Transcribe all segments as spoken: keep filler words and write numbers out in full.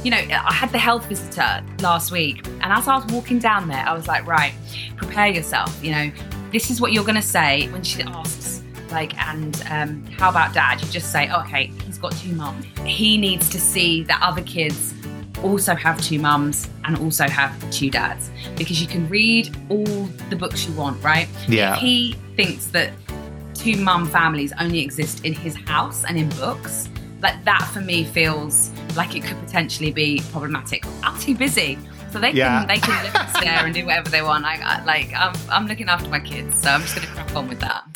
you know, I had the health visitor last week, and as I was walking down there, I was like, right, prepare yourself. You know, this is what you're going to say when she asks, like, and um, how about dad? You just say, oh, okay, he's got two mums. He needs to see that other kids also have two mums and also have two dads, because you can read all the books you want, right? Yeah. If he thinks that two mum families only exist in his house and in books, like that for me feels like it could potentially be problematic. I'm too busy, so they yeah. can they can live and stare and do whatever they want. I, I like I'm I'm looking after my kids, so I'm just going to crack on with that.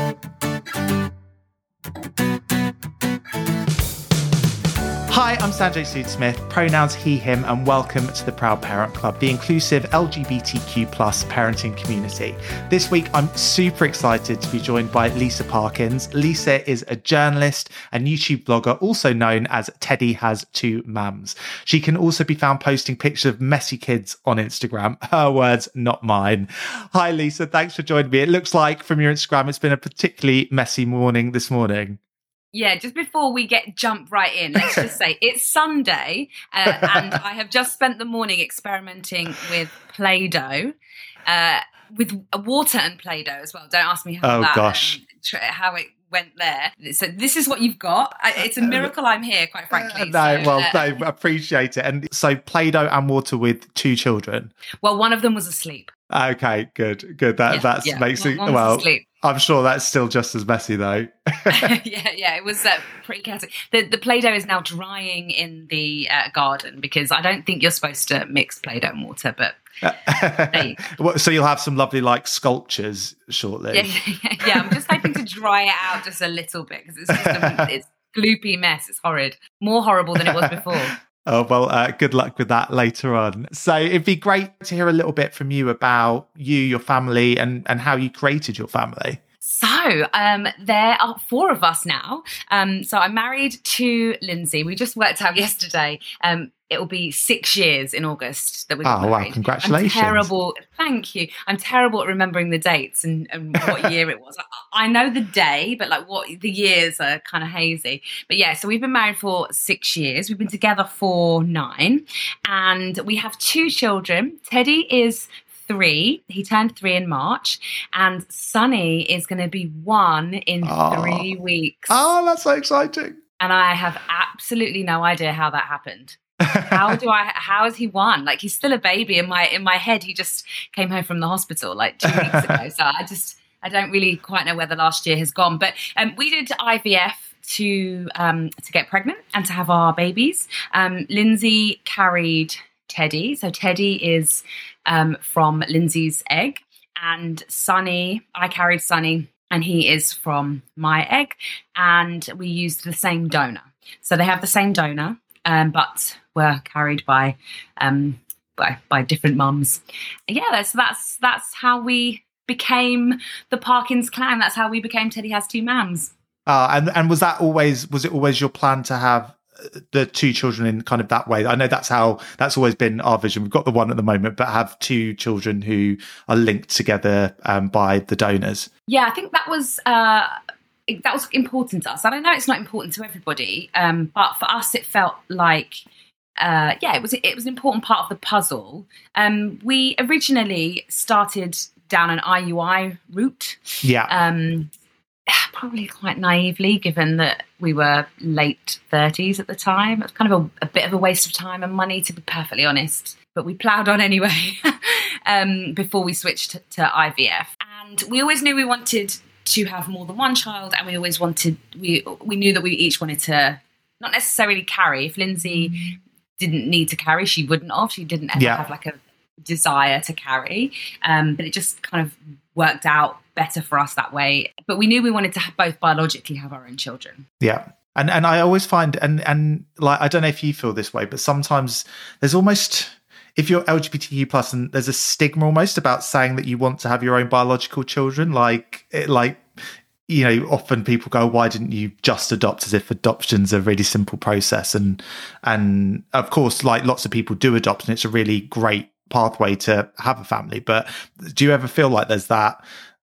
Hi, I'm Sanjay Sood Smith, pronouns he, him, and welcome to the Proud Parent Club, the inclusive L G B T Q plus parenting community. This week, I'm super excited to be joined by Lisa Parkins. Lisa is a journalist and YouTube blogger, also known as Teddy Has Two Mums. She can also be found posting pictures of messy kids on Instagram. Her words, not mine. Hi, Lisa. Thanks for joining me. It looks like from your Instagram, it's been a particularly messy morning this morning. Yeah, just before we get jump right in, let's just say it's Sunday, uh, and I have just spent the morning experimenting with Play-Doh, uh, with water and Play-Doh as well. Don't ask me how oh, that, gosh. Um, how it went there. So this is what you've got. It's a miracle I'm here, quite frankly. Uh, no, so, well, uh, no, appreciate it. And so Play-Doh and water with two children. Well, one of them was asleep. Okay, good, good. That yeah, that's yeah. makes one, it one was well. Asleep. I'm sure that's still just as messy, though. yeah, yeah, it was uh, pretty chaotic. The, the Play-Doh is now drying in the uh, garden, because I don't think you're supposed to mix Play-Doh and water, but there you go. So you'll have some lovely, like, sculptures shortly. Yeah, yeah, yeah. I'm just hoping to dry it out just a little bit, because it's just a it's gloopy mess. It's horrid. More horrible than it was before. Oh, well, uh, good luck with that later on. So it'd be great to hear a little bit from you about you, your family, and, and how you created your family. So um, there are four of us now. Um, so I'm married to Lindsay. We just worked out yesterday. Um, it will be six years in August that we got oh, married. Wow, congratulations. I'm terrible. Thank you. I'm terrible at remembering the dates and, and what year it was. I, I know the day, but like what the years are kind of hazy. But yeah, so we've been married for six years. We've been together for nine. And we have two children. Teddy is three. He turned three in March, and Sonny is going to be one in oh. three weeks. Oh, that's so exciting. And I have absolutely no idea how that happened. How do I, how has he won? Like, he's still a baby in my, in my head. He just came home from the hospital like two weeks ago. So I just, I don't really quite know where the last year has gone, but um, we did I V F to, um, to get pregnant and to have our babies. Um, Lindsay carried Teddy. So Teddy is um, from Lindsay's egg, and Sonny, I carried Sonny, and he is from my egg, and we used the same donor. So they have the same donor, um, but were carried by um, by, by different mums. Yeah, that's that's that's how we became the Parkins clan. That's how we became Teddy Has Two Mums. Uh, and and was that always was it always your plan to have the two children in kind of that way? I know that's how that's always been our vision. We've got the one at the moment, but have two children who are linked together um, by the donors. Yeah, I think that was uh, that was important to us. And I know it's not important to everybody, um, but for us, it felt like uh, yeah, it was it was an important part of the puzzle. Um, we originally started down an I U I route. Yeah. Um, probably quite naively, given that we were late thirties at the time. It was kind of a, a bit of a waste of time and money, to be perfectly honest. But we ploughed on anyway um, before we switched to, to I V F. And we always knew we wanted to have more than one child, and we always wanted, we we knew that we each wanted to not necessarily carry. If Lindsay didn't need to carry, she wouldn't have. She didn't ever yeah. have like a desire to carry. Um, but it just kind of worked out better for us that way. But we knew we wanted to have both biologically have our own children. Yeah. And and I always find, and and like, I don't know if you feel this way, but sometimes there's almost, if you're L G B T Q plus, and there's a stigma almost about saying that you want to have your own biological children. Like, it, like, you know, often people go, why didn't you just adopt, as if adoption's a really simple process. And, and of course, like, lots of people do adopt, and it's a really great pathway to have a family. But do you ever feel like there's that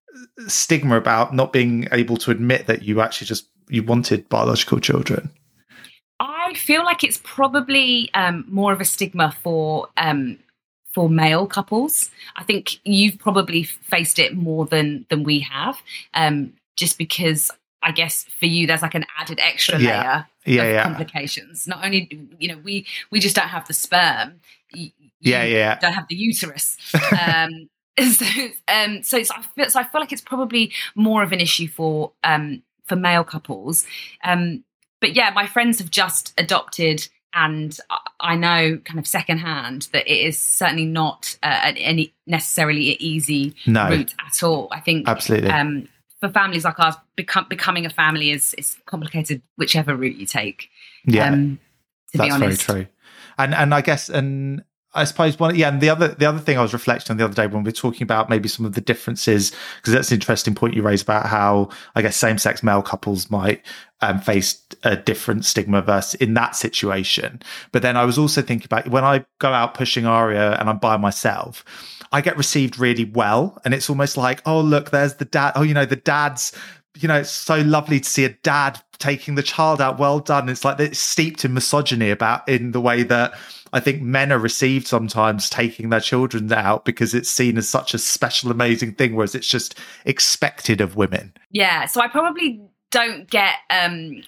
stigma about not being able to admit that you actually just, you wanted biological children? I feel like it's probably um, more of a stigma for um, for male couples. I think you've probably faced it more than than we have, um, just because I guess for you there's like an added extra yeah. layer yeah, of yeah. complications. Not only, you know, we we just don't have the sperm. You, yeah, you yeah. don't have the uterus. Um, so, um, so, so, I feel, so I feel like it's probably more of an issue for um, for male couples. Um, but yeah, my friends have just adopted, and I know kind of secondhand that it is certainly not uh, any necessarily an easy no. route at all. I think absolutely. Um, for families like ours, become, becoming a family is is complicated, whichever route you take. Yeah, um, to that's be honest. very true. And and I guess and. I suppose one, yeah, and the other the other thing I was reflecting on the other day when we were talking about maybe some of the differences, because that's an interesting point you raised about how I guess same-sex male couples might um, face a different stigma versus in that situation. But then I was also thinking about when I go out pushing Aria and I'm by myself, I get received really well, and it's almost like, oh look, there's the dad. Oh, you know, the dad's. You know, it's so lovely to see a dad taking the child out. Well done. It's like it's steeped in misogyny about in the way that I think men are received sometimes taking their children out because it's seen as such a special, amazing thing, whereas it's just expected of women. Yeah. So I probably don't get um,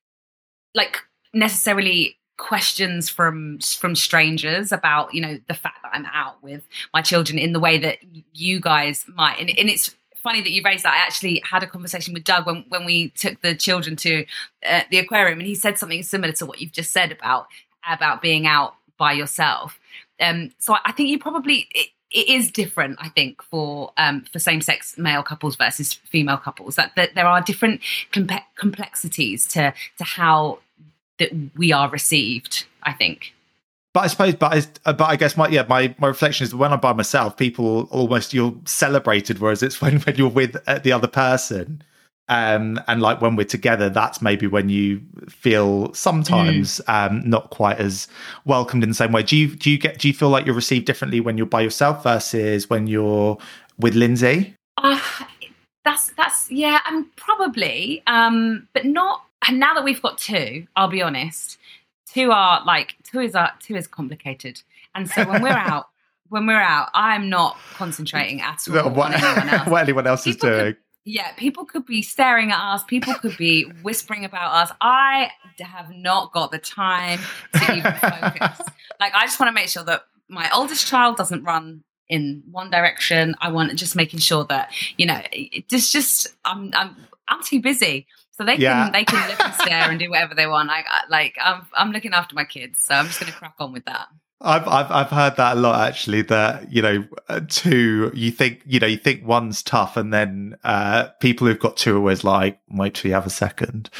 like necessarily questions from from strangers about, you know, the fact that I'm out with my children in the way that you guys might. And, and it's funny that you raised that. I actually had a conversation with Doug when, when we took the children to uh, the aquarium, and he said something similar to what you've just said about about being out by yourself. Um, so I think you probably it, it is different. I think for um, for same sex male couples versus female couples, that, that there are different compe- complexities to to how that we are received, I think. But I suppose, but I, but I guess my yeah my, my reflection is that when I'm by myself, people almost you're celebrated, whereas it's when, when you're with the other person, um, and like when we're together, that's maybe when you feel sometimes mm. um, not quite as welcomed in the same way. Do you do you get do you feel like you're received differently when you're by yourself versus when you're with Lindsay? Uh, that's that's yeah, I'm probably, um, but not. And now that we've got two, I'll be honest. Two are like two is uh, two is complicated, and so when we're out, when we're out, I'm not concentrating at all what, on anyone else. What anyone else people is doing? Could, yeah, people could be staring at us. People could be whispering about us. I have not got the time to even focus. Like, I just want to make sure that my oldest child doesn't run in one direction. I want just making sure that, you know, it's just I'm I'm I'm too busy. So they can yeah. they can live and stare and do whatever they want. Like like I'm I'm looking after my kids, so I'm just going to crack on with that. I've I've I've heard that a lot actually. That you know, two you think you know you think one's tough, and then uh, people who've got two are always like, wait till you have a second.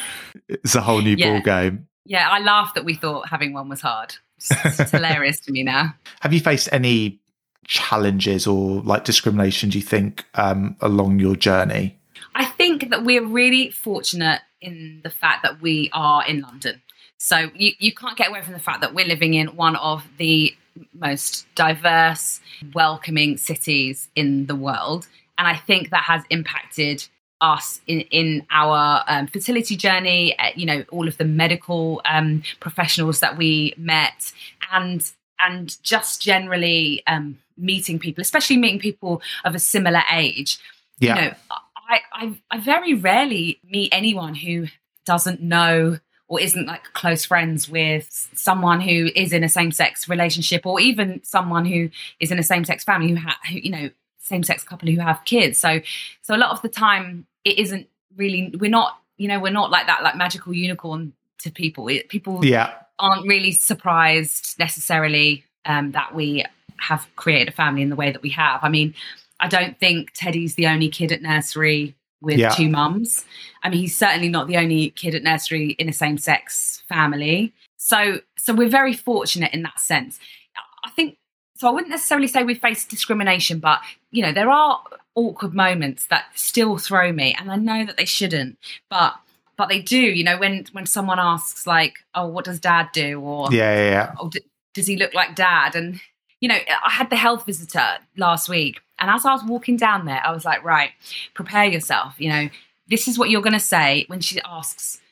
It's a whole new yeah. ball game. Yeah, I laughed that we thought having one was hard. It's, it's hilarious to me now. Have you faced any challenges or like discrimination? Do you think um, along your journey? I think that we're really fortunate in the fact that we are in London. So you, you can't get away from the fact that we're living in one of the most diverse, welcoming cities in the world. And I think that has impacted us in, in our um, fertility journey, uh, you know, all of the medical um, professionals that we met, and and just generally um, meeting people, especially meeting people of a similar age. Yeah. You know, I, I, I very rarely meet anyone who doesn't know or isn't like close friends with someone who is in a same-sex relationship, or even someone who is in a same-sex family who, ha- who you know, same-sex couple who have kids. So, so a lot of the time it isn't really, we're not, you know, we're not like that, like magical unicorn to people. It, people yeah. aren't really surprised necessarily um, that we have created a family in the way that we have. I mean, I don't think Teddy's the only kid at nursery with yeah. two mums. I mean, he's certainly not the only kid at nursery in a same-sex family. So, so we're very fortunate in that sense. I think, so I wouldn't necessarily say we face discrimination, but, you know, there are awkward moments that still throw me, and I know that they shouldn't, but but they do, you know, when, when someone asks like, oh, what does dad do? Or, yeah, yeah, yeah. oh, d- does he look like dad? And, you know, I had the health visitor last week, and as I was walking down there, I was like, right, prepare yourself. You know, this is what you're going to say when she asks,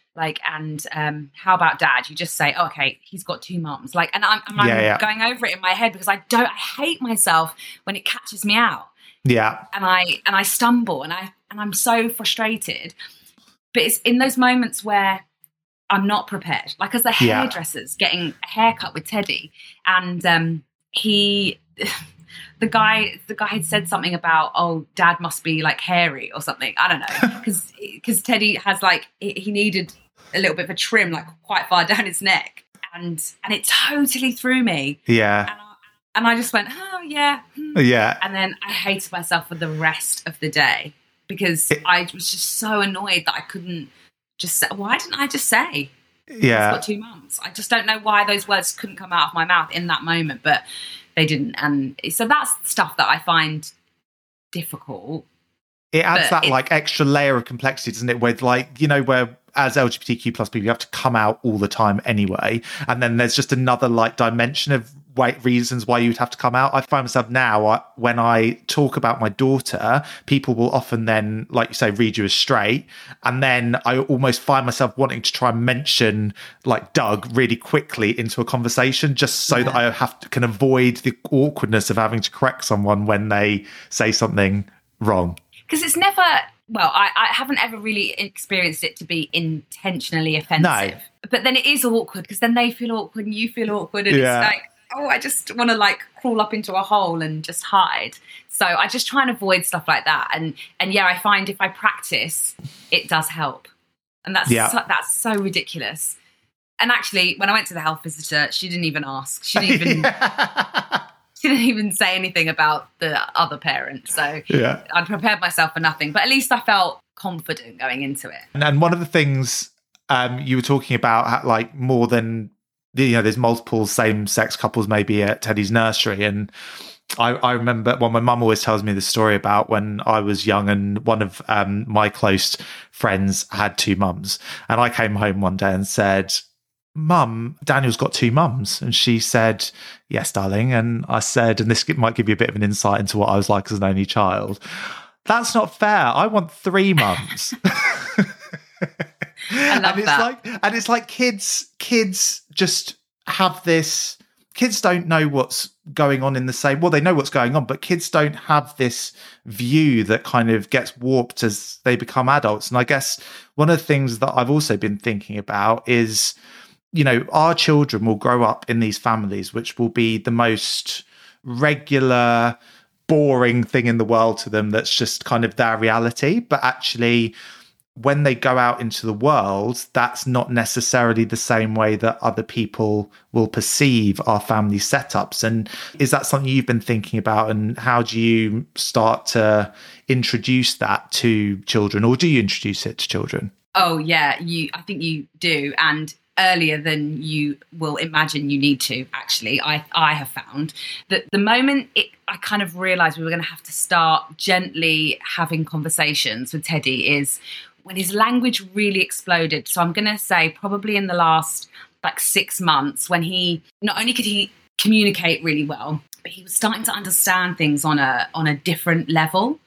Like, and um, how about dad? You just say, oh, okay, he's got two mums. Like, and I'm, and I'm yeah, yeah. going over it in my head because I don't, I hate myself when it catches me out. Yeah. And I, and I stumble and I, and I'm so frustrated. But it's in those moments where I'm not prepared. Like as the hairdresser's yeah. getting a haircut with Teddy, and um, he, the guy, the guy had said something about, oh, dad must be like hairy or something. I don't know, because because Teddy has like he needed a little bit of a trim, like quite far down his neck, and and it totally threw me. Yeah. And I, and I just went, oh yeah, hmm. yeah. And then I hated myself for the rest of the day because it, I was just so annoyed that I couldn't just say, why didn't I just say? Yeah. He's got two mums. I just don't know why those words couldn't come out of my mouth in that moment, but they didn't. And so that's stuff that I find difficult. It adds that it, like extra layer of complexity, doesn't it? With like, you know, where as L G B T Q plus people, you have to come out all the time anyway. And then there's just another like dimension of way, reasons why you'd have to come out. I find myself now, I, when I talk about my daughter, people will often then, like you say, read you as straight. And then I almost find myself wanting to try and mention like Doug really quickly into a conversation, just so yeah. that I have to, can avoid the awkwardness of having to correct someone when they say something wrong. Because it's never, well, I, I haven't ever really experienced it to be intentionally offensive. No. But then it is awkward because then they feel awkward and you feel awkward. And yeah. it's like, oh, I just want to like crawl up into a hole and just hide. So I just try and avoid stuff like that. And and yeah, I find if I practice, it does help. And that's yeah. so, that's so ridiculous. And actually, when I went to the health visitor, she didn't even ask. She didn't even... yeah. She didn't even say anything about the other parent. So yeah. I'd prepared myself for nothing. But at least I felt confident going into it. And, and one of the things um, you were talking about, like more than, you know, there's multiple same-sex couples maybe at Teddy's nursery. And I, I remember, well, my mum always tells me the story about when I was young and one of um, my close friends had two mums. And I came home one day and said, Mum, Daniel's got two mums. And she said, yes, darling. And I said, and this might give you a bit of an insight into what I was like as an only child. That's not fair. I want three mums. I love and it's that. like, and it's like kids, kids just have this, kids don't know what's going on in the same, well, they know what's going on, but kids don't have this view that kind of gets warped as they become adults. And I guess one of the things that I've also been thinking about is, you know, our children will grow up in these families, which will be the most regular, boring thing in the world to them. That's just kind of their reality. But actually, when they go out into the world, that's not necessarily the same way that other people will perceive our family setups. And is that something you've been thinking about? And how do you start to introduce that to children, or do you introduce it to children? Oh, yeah, you. I think you do. And earlier than you will imagine you need to, actually. I, I have found that the moment it, I kind of realised we were going to have to start gently having conversations with Teddy is when his language really exploded. So I'm going to say probably in the last like six months when he, not only could he communicate really well, but he was starting to understand things on a on a different level.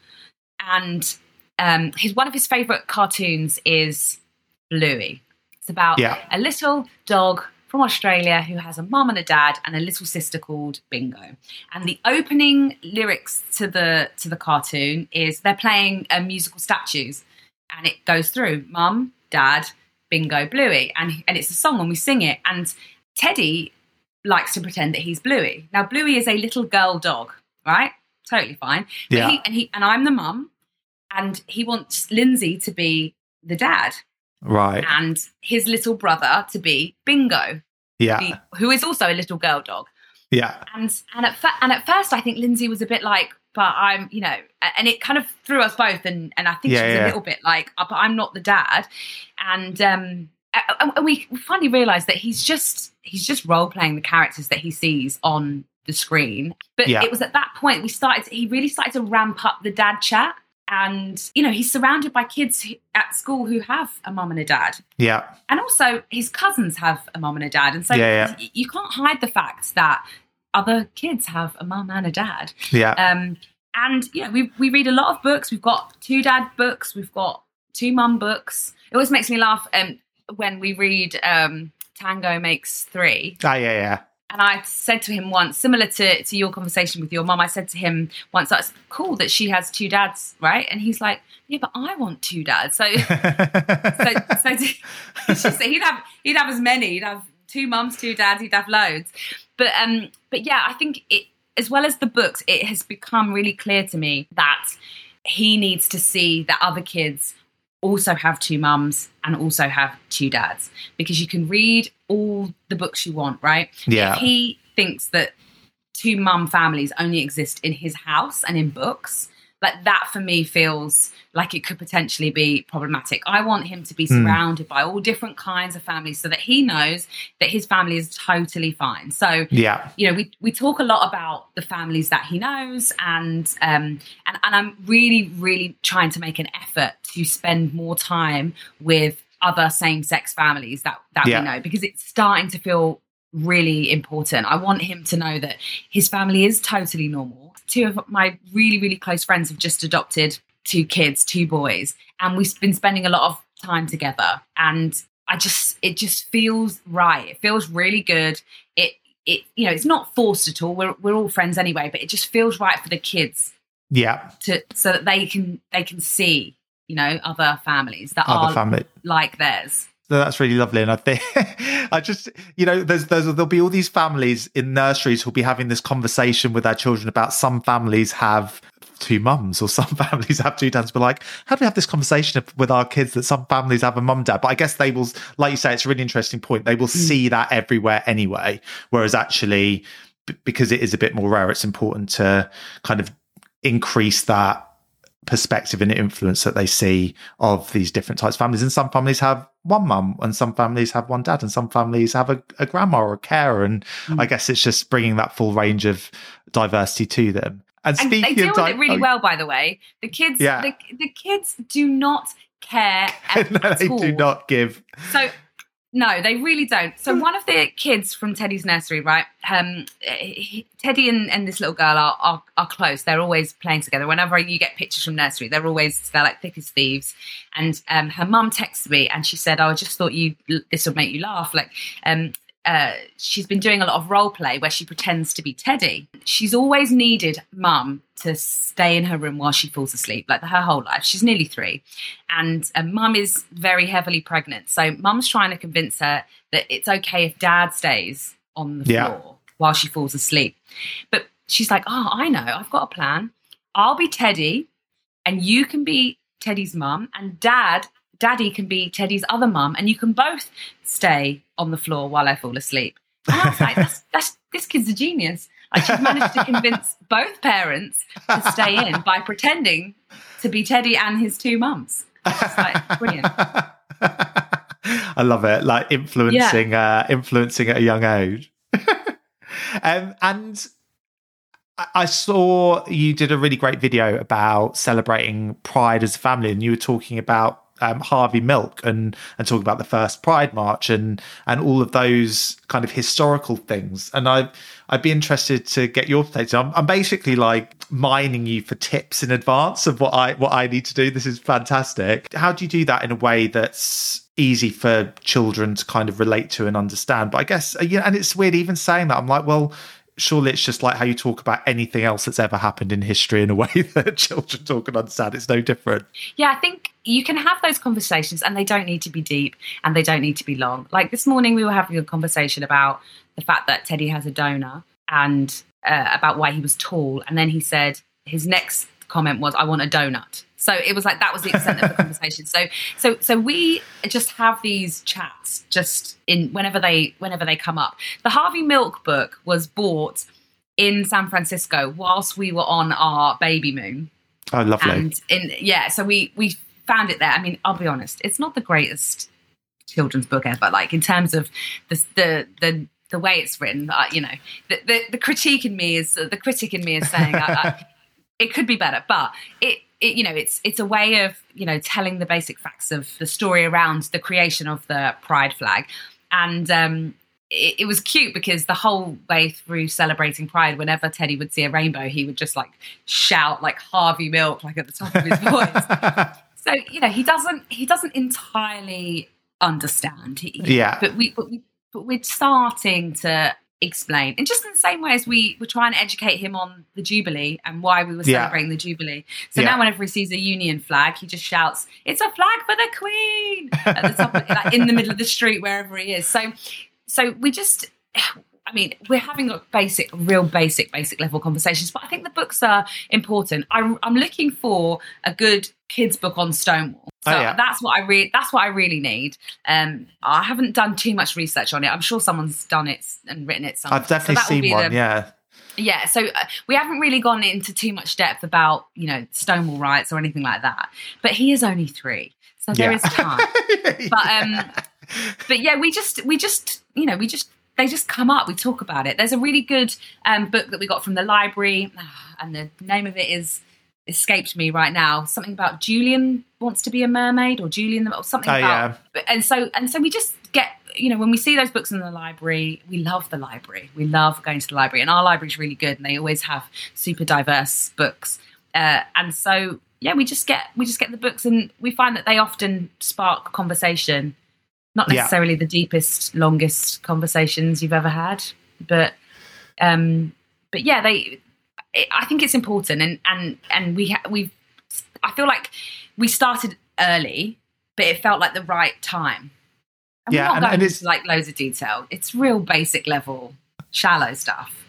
And um, his one of his favourite cartoons is Bluey. It's about yeah. a little dog from Australia who has a mum and a dad and a little sister called Bingo. And the opening lyrics to the to the cartoon is they're playing uh, musical statues, and it goes through mum, dad, Bingo, Bluey, and and it's a song and we sing it. And Teddy likes to pretend that he's Bluey. Now Bluey is a little girl dog, right? Totally fine. But yeah. he, and he and I'm the mum, and he wants Lindsay to be the dad. Right. And his little brother to be Bingo. Yeah. The, who is also a little girl dog. Yeah. And and at fa- and at first I think Lindsay was a bit like, but I'm, you know, and it kind of threw us both. And, and I think yeah, she was yeah. a little bit like, oh, but I'm not the dad. And um, and we finally realised that he's just he's just role playing the characters that he sees on the screen. But yeah. it was at that point we started. He really started to ramp up the dad chat. And, you know, he's surrounded by kids who, at school who have a mum and a dad. Yeah. And also his cousins have a mum and a dad. And so yeah, yeah. you can't hide the fact that other kids have a mum and a dad. Yeah. Um, and, you know, we we read a lot of books. We've got two dad books. We've got two mum books. It always makes me laugh. Um, when we read um, Tango Makes Three. Oh, yeah, yeah. And I said to him once, similar to, to your conversation with your mum, I said to him once, that's cool that she has two dads, right? And he's like, yeah, but I want two dads. So, so, so, so he'd have he'd have as many. He'd have two mums, two dads. He'd have loads. But um, but yeah, I think it, as well as the books, it has become really clear to me that he needs to see that other kids also have two mums and also have two dads, because you can read all the books you want, right? Yeah. If he thinks that two mum families only exist in his house and in books, like that for me feels like it could potentially be problematic. I want him to be surrounded mm. by all different kinds of families so that he knows that his family is totally fine. So, yeah, you know, we, we talk a lot about the families that he knows, and, um, and, and I'm really, really trying to make an effort to spend more time with other same-sex families that, that yeah. we know, because it's starting to feel really important. I want him to know that his family is totally normal. Two of my really, really close friends have just adopted two kids, two boys, and we've been spending a lot of time together. And I just, it just feels right. It feels really good. It, it, you know, it's not forced at all. We're we're all friends anyway, but it just feels right for the kids. Yeah. To so that they can they can see, you know, other families that other are family. like theirs. So that's really lovely. And I think I just, you know, there's, there's, there'll be all these families in nurseries who'll be having this conversation with their children about some families have two mums or some families have two dads. But like, how do we have this conversation with our kids that some families have a mum dad? But I guess they will, like you say, it's a really interesting point. They will mm. see that everywhere anyway. Whereas actually, b- because it is a bit more rare, it's important to kind of increase that perspective and influence that they see of these different types of families. And some families have one mum, and some families have one dad, and some families have a, a grandma or a carer. And mm. I guess it's just bringing that full range of diversity to them. And, and speaking they deal of with di- it really oh, well, by the way. The kids, yeah. the, the kids do not care at, no, at they all. do not give. So. No, they really don't. So one of the kids from Teddy's nursery, right? Um, he, Teddy and, and this little girl are, are are close. They're always playing together. Whenever you get pictures from nursery, they're always they're like thick as thieves. And um, her mum texted me and she said, "Oh, I just thought you this would make you laugh." Like, um, uh, she's been doing a lot of role play where she pretends to be Teddy. She's always needed mum to stay in her room while she falls asleep, like her whole life. She's nearly three. And uh, mum is very heavily pregnant. So mum's trying to convince her that it's okay if dad stays on the yeah. floor while she falls asleep. But she's like, oh, I know, I've got a plan. I'll be Teddy and you can be Teddy's mum, and dad, daddy can be Teddy's other mum, and you can both stay on the floor while I fall asleep. And I was like, that's, that's, this kid's a genius. Like, she's managed to convince both parents to stay in by pretending to be Teddy and his two mums. It's like brilliant. I love it. Like influencing, yeah. uh, influencing at a young age. um, and I saw you did a really great video about celebrating Pride as a family, and you were talking about Um, Harvey Milk and and talking about the first Pride March and and all of those kind of historical things. And I I'd be interested to get your take. I'm, I'm basically like mining you for tips in advance of what I what I need to do. This is fantastic. How do you do that in a way that's easy for children to kind of relate to and understand? But I guess, yeah, and it's weird even saying that. I'm like, well, surely it's just like how you talk about anything else that's ever happened in history in a way that children talk and understand. It's no different. Yeah, I think you can have those conversations and they don't need to be deep and they don't need to be long. Like this morning we were having a conversation about the fact that Teddy has a donor and uh, about why he was tall. And then he said his next comment was, I want a donut. So it was like that was the extent of the conversation. So so so we just have these chats just in whenever they whenever they come up. The Harvey Milk book was bought in San Francisco whilst we were on our baby moon. Oh, lovely. And in yeah, so we we found it there. I mean, I'll be honest, it's not the greatest children's book ever. Like in terms of the the the, the way it's written, uh, you know, the, the the critique in me is uh, the critic in me is saying I, I, it could be better, but it. It, you know, it's it's a way of, you know, telling the basic facts of the story around the creation of the pride flag. And um, it, it was cute because the whole way through celebrating Pride, whenever Teddy would see a rainbow, he would just like shout like Harvey Milk, like at the top of his voice. So, you know, he doesn't he doesn't entirely understand. Yeah. But we, but we, but we're starting to explain, and just in the same way as we were trying to educate him on the Jubilee and why we were Yeah. celebrating the Jubilee. So Yeah. now whenever he sees a Union flag, he just shouts, "It's a flag for the Queen!" at the top, of, like in the middle of the street, wherever he is. So, so we just, I mean, we're having a basic, real basic, basic level conversations, but I think the books are important. I, I'm looking for a good kids book on Stonewall. So Oh, yeah. that's what I really, that's what I really need. Um, I haven't done too much research on it. I'm sure someone's done it and written it somewhere. I've definitely So that will seen be one, the- yeah. Yeah, so uh, we haven't really gone into too much depth about, you know, Stonewall riots or anything like that. But he is only three, so there Yeah. is time. But um, but yeah, we just we just you know we just they just come up. We talk about it. There's a really good um book that we got from the library, and the name of it is escaped me right now. Something about Julian wants to be a mermaid, or Julian, or something Oh, about. yeah. And so and so we just get. You know, when we see those books in the library, we love the library. We love going to the library, and our library's really good, and they always have super diverse books. Uh, and so, yeah, we just get we just get the books, and we find that they often spark conversation. Not Yeah. necessarily the deepest, longest conversations you've ever had, but um, but yeah, they. It, I think it's important, and and and we ha- we. I feel like we started early, but it felt like the right time. And Yeah, we're not and- going and it's- into like loads of detail. It's real basic level, shallow stuff.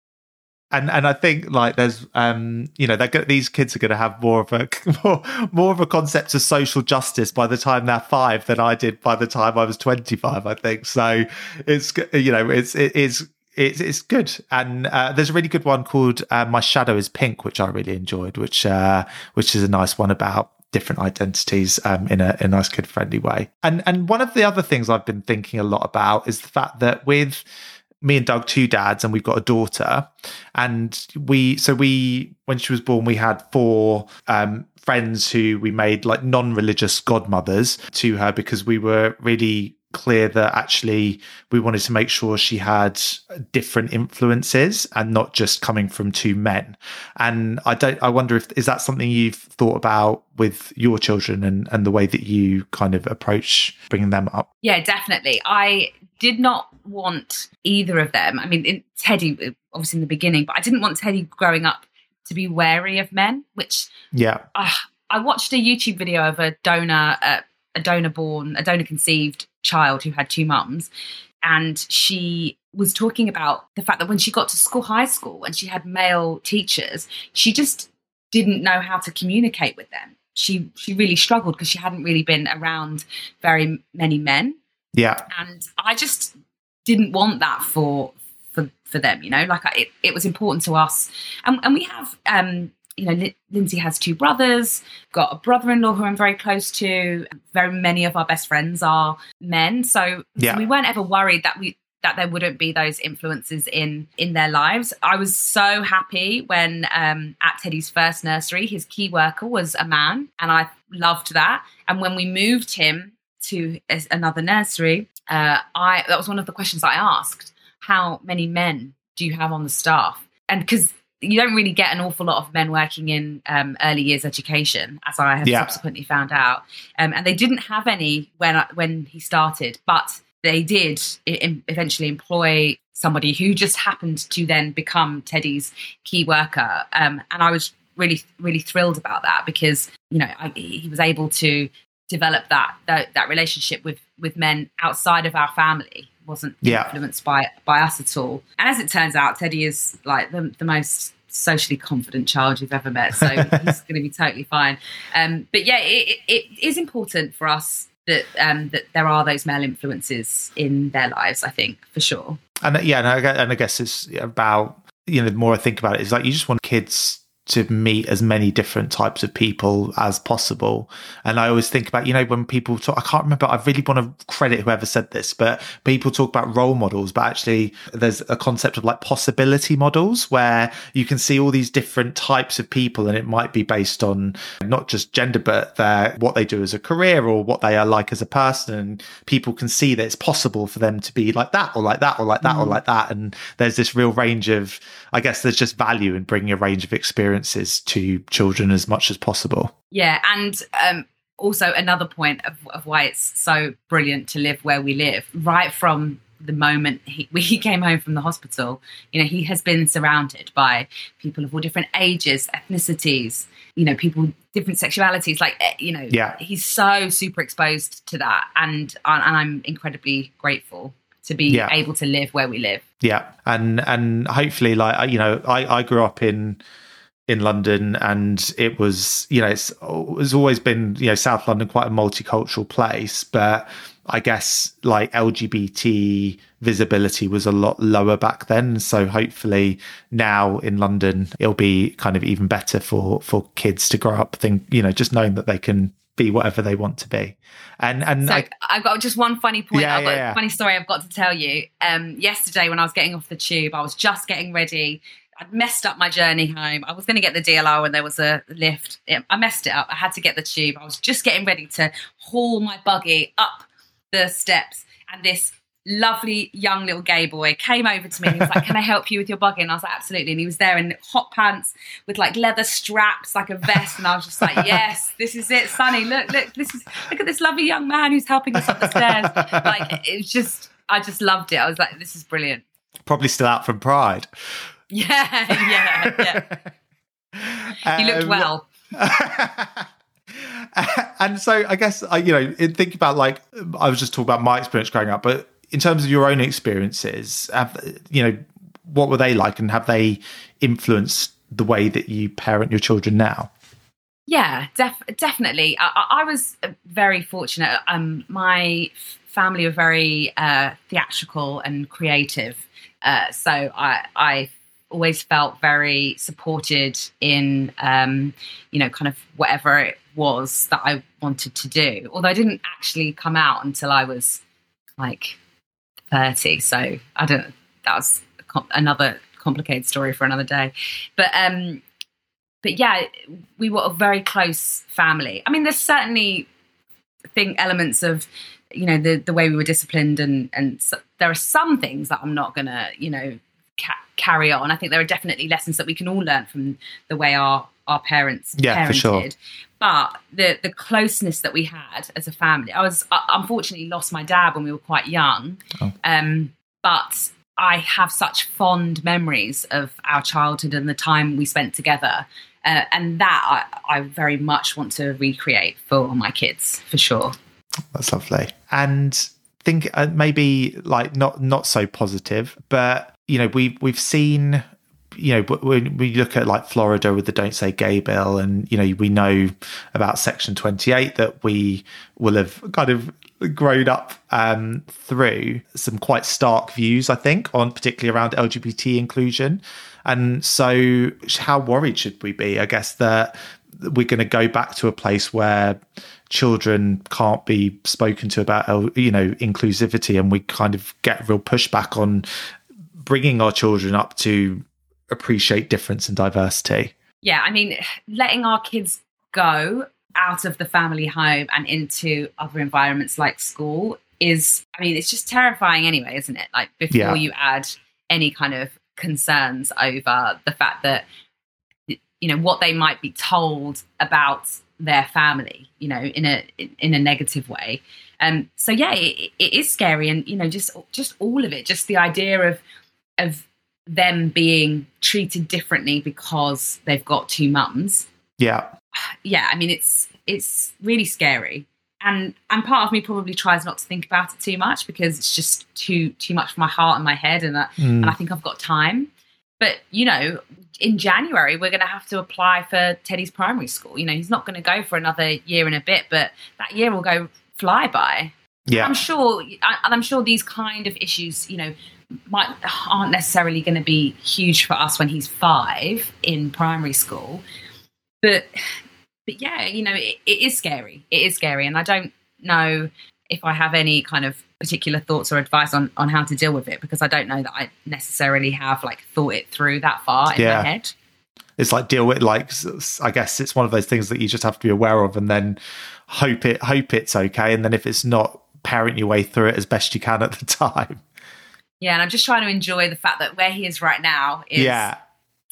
And and I think like there's um you know they're go- these kids are going to have more of a more, more of a concept of social justice by the time they're five than I did by the time I was twenty-five. I think so. It's you know it's it is. It's it's good, and uh, there's a really good one called uh, "My Shadow Is Pink," which I really enjoyed, which uh, which is a nice one about different identities um, in a, in a nice kid friendly way. And and one of the other things I've been thinking a lot about is the fact that with me and Doug, two dads, and we've got a daughter, and we so we when she was born we had four um, friends who we made like non-religious godmothers to her because we were really clear that actually we wanted to make sure she had different influences and not just coming from two men. And I don't, I wonder if, is that something you've thought about with your children and, and the way that you kind of approach bringing them up? Yeah, definitely. I did not want either of them. I mean, in, Teddy, obviously in the beginning, but I didn't want Teddy growing up to be wary of men, which yeah, uh, I watched a YouTube video of a donor, uh, a donor born, a donor conceived child who had two mums, and she was talking about the fact that when she got to school, high school, and she had male teachers, she just didn't know how to communicate with them. She she really struggled because she hadn't really been around very many men. Yeah, and I just didn't want that for for for them. You know, like I, it it was important to us, and and we have um. You know, Lindsay has two brothers, got a brother-in-law who I'm very close to. Very many of our best friends are men. So, yeah. so we weren't ever worried that we that there wouldn't be those influences in in their lives. I was so happy when um, at Teddy's first nursery, his key worker was a man, and I loved that. And when we moved him to another nursery, uh, I that was one of the questions I asked: how many men do you have on the staff? And because you don't really get an awful lot of men working in um, early years education, as I have yeah. subsequently found out. Um, and they didn't have any when I, when he started, but they did eventually employ somebody who just happened to then become Teddy's key worker. Um, and I was really, really thrilled about that because, you know, I, he was able to develop that, that that relationship with with men outside of our family. Wasn't yeah. influenced by by us at all. And as it turns out, Teddy is like the, the most socially confident child you've ever met. So he's going to be totally fine. Um, but yeah, it, it is important for us that um, that there are those male influences in their lives, I think, for sure. And yeah, and I, and I guess it's about, you know, the more I think about it, it's like you just want kids to meet as many different types of people as possible. And I always think about, you know, when people talk, I can't remember, I really want to credit whoever said this, but people talk about role models, but actually there's a concept of like possibility models where you can see all these different types of people, and it might be based on not just gender, but their, what they do as a career or what they are like as a person. And people can see that it's possible for them to be like that or like that or like that mm. or like that. And there's this real range of, I guess there's just value in bringing a range of experiences to children as much as possible. Yeah, and um, also another point of, of why it's so brilliant to live where we live. Right from the moment he, he came home from the hospital, you know, he has been surrounded by people of all different ages, ethnicities, you know, people, different sexualities. Like, you know, yeah. he's so super exposed to that. And, and I'm incredibly grateful to be yeah. able to live where we live. Yeah. And, and hopefully, like, you know, I, I grew up in, in London, and it was, you know, it's, it's always been, you know, South London, quite a multicultural place, but I guess like L G B T visibility was a lot lower back then. So hopefully now in London, it'll be kind of even better for, for kids to grow up, think, you know, just knowing that they can be whatever they want to be. And, and so I, I've got just one funny point. Yeah, I've got yeah, yeah. a funny story I've got to tell you. Um, yesterday when I was getting off the tube, I was just getting ready. I'd messed up my journey home. I was going to get the D L R when there was a lift. I messed it up. I had to get the tube. I was just getting ready to haul my buggy up the steps, and this lovely young little gay boy came over to me and he was like, can I help you with your buggy? And I was like, absolutely. And he was there in hot pants with like leather straps, like a vest. And I was just like, yes, this is it, Sonny. Look, look, this is, look at this lovely young man who's helping us up the stairs. Like, it was just, I just loved it. I was like, this is brilliant. Probably still out from Pride. Yeah, yeah, yeah. He looked Um, well. And so I guess, I, you know, think about, like, I was just talking about my experience growing up, but in terms of your own experiences, have, you know, what were they like, and have they influenced the way that you parent your children now? Yeah, def- definitely. I-, I was very fortunate. Um, my family were very uh, theatrical and creative. Uh, so I, I always felt very supported in, um, you know, kind of whatever it was that I wanted to do. Although I didn't actually come out until I was like thirty. So I don't, that was a com- another complicated story for another day. But, um, but yeah, we were a very close family. I mean, there's certainly thing elements of, you know, the, the way we were disciplined, and, and so there are some things that I'm not going to, you know, ca- carry on. I think there are definitely lessons that we can all learn from the way our, our parents yeah, parented. For sure. But the, the closeness that we had as a family, I was, I unfortunately lost my dad when we were quite young. Oh. Um, but I have such fond memories of our childhood and the time we spent together. Uh, and that I, I very much want to recreate for my kids, for sure. That's lovely. And think uh, maybe like not not so positive, but you know, we we've seen, you know, when we look at like Florida with the Don't Say Gay bill, and you know, we know about Section twenty-eight that we will have kind of grown up um, through some quite stark views, I think, on particularly around L G B T inclusion. And so how worried should we be, I guess, that we're going to go back to a place where children can't be spoken to about, you know, inclusivity, and we kind of get real pushback on bringing our children up to appreciate difference and diversity? Yeah, I mean, letting our kids go out of the family home and into other environments like school is, I mean, it's just terrifying anyway, isn't it? Like, before Yeah. you add any kind of concerns over the fact that, you know, what they might be told about their family, you know, in a in a negative way. Um, so yeah, it, it is scary, and you know, just just all of it, just the idea of of them being treated differently because they've got two mums. Yeah, yeah. I mean, it's it's really scary, and and part of me probably tries not to think about it too much because it's just too too much for my heart and my head, and I, Mm. and I think I've got time. But you know, in January, we're going to have to apply for Teddy's primary school. You know, he's not going to go for another year and a bit, but that year will go fly by. yeah, I'm sure, and I'm sure these kind of issues, you know, might aren't necessarily going to be huge for us when he's five in primary school. But, but yeah, you know, it, it is scary. It is scary, and I don't know if I have any kind of particular thoughts or advice on, on how to deal with it, because I don't know that I necessarily have like thought it through that far in Yeah. my head. it's like deal with, like, I guess it's one of those things that you just have to be aware of, and then hope it hope it's okay, and then if it's not, parent your way through it as best you can at the time. Yeah, and I'm just trying to enjoy the fact that where he is right now is Yeah,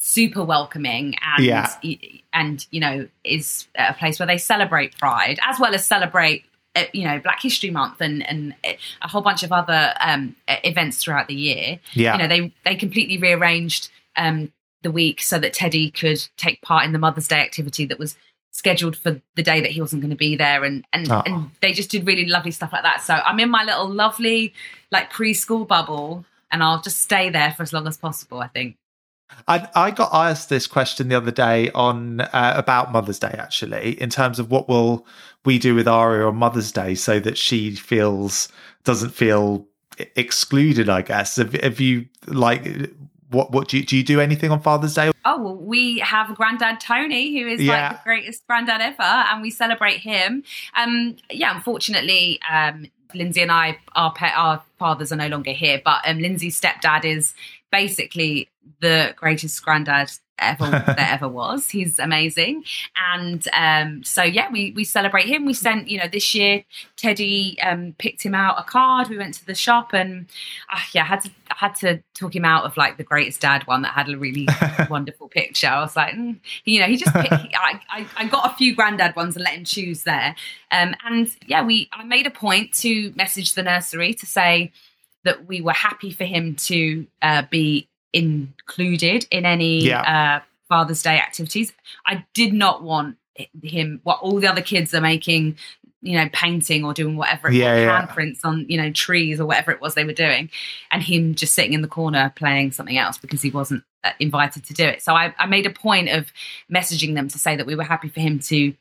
super welcoming and yeah. and you know is a place where they celebrate Pride as well as celebrate uh, you know Black History Month and and a whole bunch of other um, events throughout the year. Yeah. You know, they they completely rearranged um, the week so that Teddy could take part in the Mother's Day activity that was scheduled for the day that he wasn't going to be there, and and, oh. and they just did really lovely stuff like that. So I'm in my little lovely like preschool bubble, and I'll just stay there for as long as possible, I think. I, I got asked this question the other day on uh, about Mother's Day, actually, in terms of what will we do with Aria on Mother's Day so that she feels doesn't feel excluded, I guess. Have, have you like what what do you, do you do anything on Father's Day? Oh, well, we have Grandad Tony, who is yeah. like the greatest granddad ever, and we celebrate him. Um, yeah, unfortunately, um, Lindsay and I, our pet, our fathers are no longer here, but um, Lindsay's stepdad is basically the greatest granddad ever there ever was. He's amazing. And um, so, yeah, we we celebrate him. We sent, you know, this year, Teddy um, picked him out a card. We went to the shop and, uh, yeah, I had to I had to talk him out of, like, the greatest dad one that had a really wonderful picture. I was like, mm. you know, he just picked, he, I, I, I got a few granddad ones and let him choose there. Um, and, yeah, we I made a point to message the nursery to say that we were happy for him to uh, be included in any yeah. uh, Father's Day activities. I did not want him, what all the other kids are making, you know, painting or doing whatever, it yeah, was, yeah. handprints on, you know, trees or whatever it was they were doing, and him just sitting in the corner playing something else because he wasn't uh, invited to do it. So I, I made a point of messaging them to say that we were happy for him to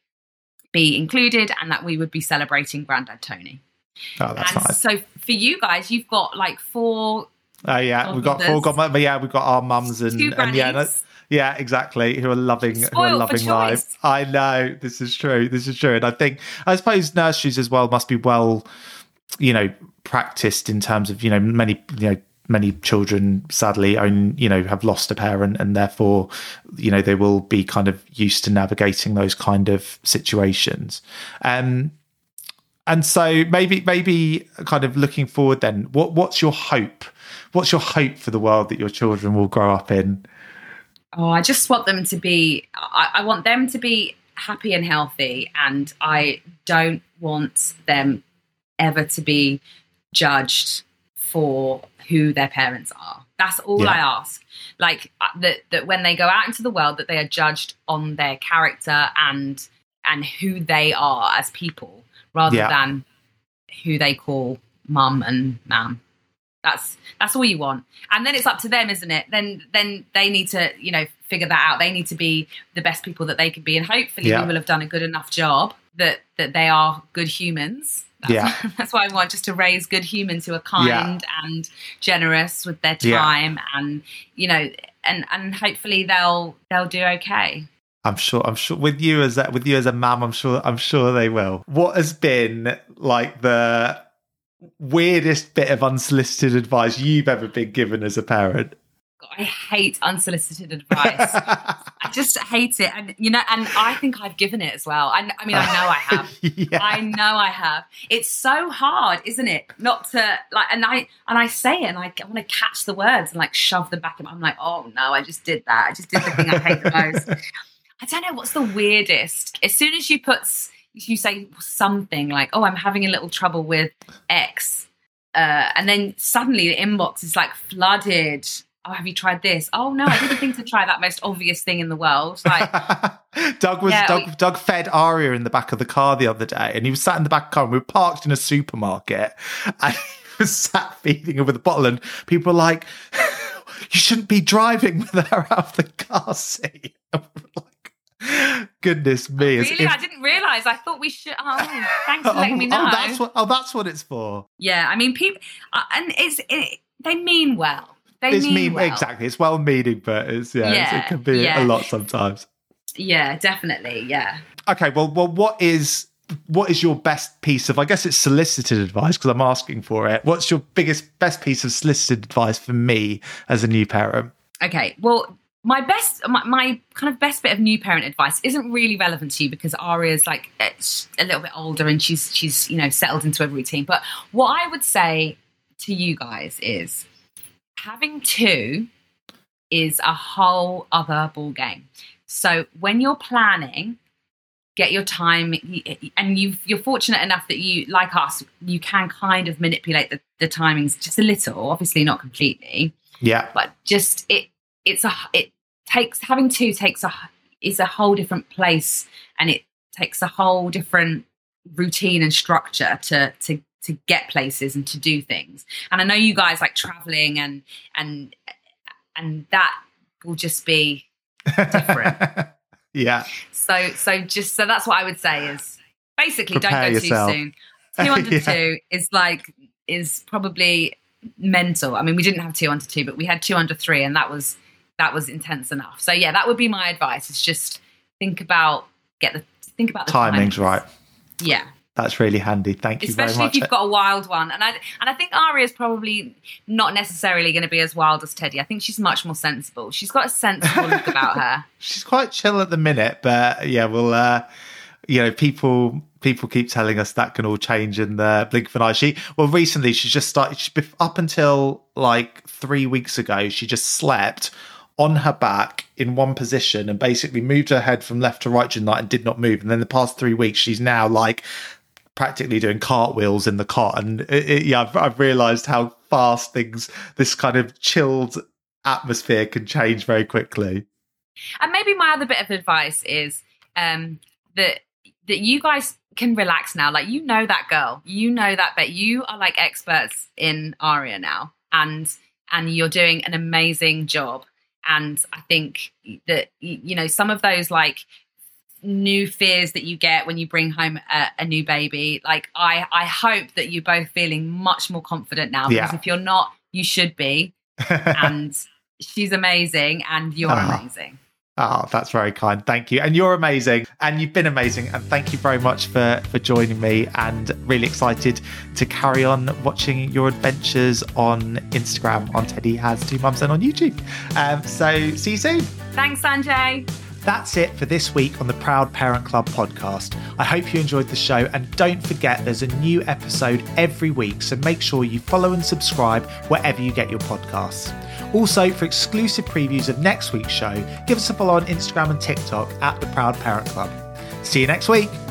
be included and that we would be celebrating Grandad Tony. Oh, that's and nice. So for you guys, you've got like four. Oh uh, yeah, we've got four godmothers, but yeah, we've got our mums and, and yeah, no, yeah, exactly, who are loving, Spoiled who are loving life. I know, this is true, this is true, and I think, I suppose nurseries as well must be well, you know, practiced in terms of, you know, many, you know, many children sadly own, you know, have lost a parent, and therefore, you know, they will be kind of used to navigating those kind of situations. Um, and so maybe, maybe kind of looking forward, then, what, what's your hope? What's your hope for the world that your children will grow up in? Oh, I just want them to be, I, I want them to be happy and healthy. And I don't want them ever to be judged for who their parents are. That's all yeah. I ask. Like that, that when they go out into the world, that they are judged on their character and, and who they are as people rather yeah. than who they call mum and mam. That's that's all you want, and then it's up to them, isn't it? Then then they need to, you know, figure that out. They need to be the best people that they can be, and hopefully yeah. we will have done a good enough job that that they are good humans. That's, yeah, that's what I want, just to raise good humans who are kind yeah. and generous with their time, yeah. and you know, and and hopefully they'll they'll do okay. I'm sure. I'm sure with you as a, with you as a mum, I'm sure. I'm sure they will. What has been like the weirdest bit of unsolicited advice you've ever been given as a parent? God, I hate unsolicited advice. I just hate it, and you know, and I think I've given it as well. I, I mean, I know I have. yeah. I know I have. It's so hard, isn't it? Not to like, and I and I say it, and I, I want to catch the words and like shove them back in. I'm like, oh no, I just did that. I just did the thing I hate the most. I don't know what's the weirdest. As soon as you put. You say something like, oh, I'm having a little trouble with X. Uh, and then suddenly the inbox is like flooded. Oh, have you tried this? Oh, no, I didn't think to try that most obvious thing in the world. Like, Doug was yeah, Doug, we, Doug fed Aria in the back of the car the other day, and he was sat in the back of the car, and we were parked in a supermarket, and he was sat feeding her with a bottle, and people were like, you shouldn't be driving with her out of the car seat. Goodness me! Oh, really, if... I didn't realise. I thought we should. Oh, thanks for letting oh, me know. Oh, that's what. Oh, that's what it's for. Yeah, I mean, people, uh, and it's it, they mean well. They it's mean, mean well. Exactly. It's well-meaning, but it's yeah, yeah it's, it can be yeah. a lot sometimes. Yeah, definitely. Yeah. Okay. Well, well, what is what is your best piece of? I guess it's solicited advice because I'm asking for it. What's your biggest, best piece of solicited advice for me as a new parent? Okay. Well. My best, my, my kind of best bit of new parent advice isn't really relevant to you because Aria's like a little bit older and she's she's you know settled into a routine. But what I would say to you guys is having two is a whole other ball game. So when you're planning, get your time, and you you're fortunate enough that you, like us, you can kind of manipulate the, the timings just a little, obviously not completely. Yeah. But just it it's a it takes having two takes a is a whole different place, and it takes a whole different routine and structure to to to get places and to do things. And I know you guys like traveling, and and and that will just be different. Yeah. So so just so that's what I would say is basically Prepare don't go yourself. too soon. Two under Yeah. two is like is probably mental. I mean, we didn't have two under two, but we had two under three, and that was that was intense enough. So yeah, that would be my advice. Is just think about get the think about the Timing's timings. right. Yeah. That's really handy. Thank you Especially very much. if you've got a wild one. And I and I think Aria is probably not necessarily going to be as wild as Teddy. I think she's much more sensible. She's got a sensible look about her. She's quite chill at the minute, but yeah, well, uh, you know, people people keep telling us that can all change in the blink of an eye. She well, recently she's just started. She, up until like three weeks ago, she just slept on her back in one position and basically moved her head from left to right during the night and did not move. And then the past three weeks, she's now like practically doing cartwheels in the cot. And it, it, yeah, I've, I've realised how fast things, this kind of chilled atmosphere can change very quickly. And maybe my other bit of advice is um, that that you guys can relax now. Like, you know that girl, you know that bit. You are like experts in Aria now, and and you're doing an amazing job. And I think that, you know, some of those like new fears that you get when you bring home a, a new baby, like I, I hope that you're both feeling much more confident now, because Yeah. if you're not, you should be. And she's amazing, and you're Oh. amazing. Oh, that's very kind. Thank you. And you're amazing. And you've been amazing. And thank you very much for, for joining me, and really excited to carry on watching your adventures on Instagram, on Teddy Has Two Mums, and on YouTube. Um, so see you soon. Thanks, Sanjay. That's it for this week on the Proud Parent Club podcast. I hope you enjoyed the show, and don't forget there's a new episode every week, so make sure you follow and subscribe wherever you get your podcasts. Also, for exclusive previews of next week's show, give us a follow on Instagram and TikTok at the Proud Parent Club. See you next week.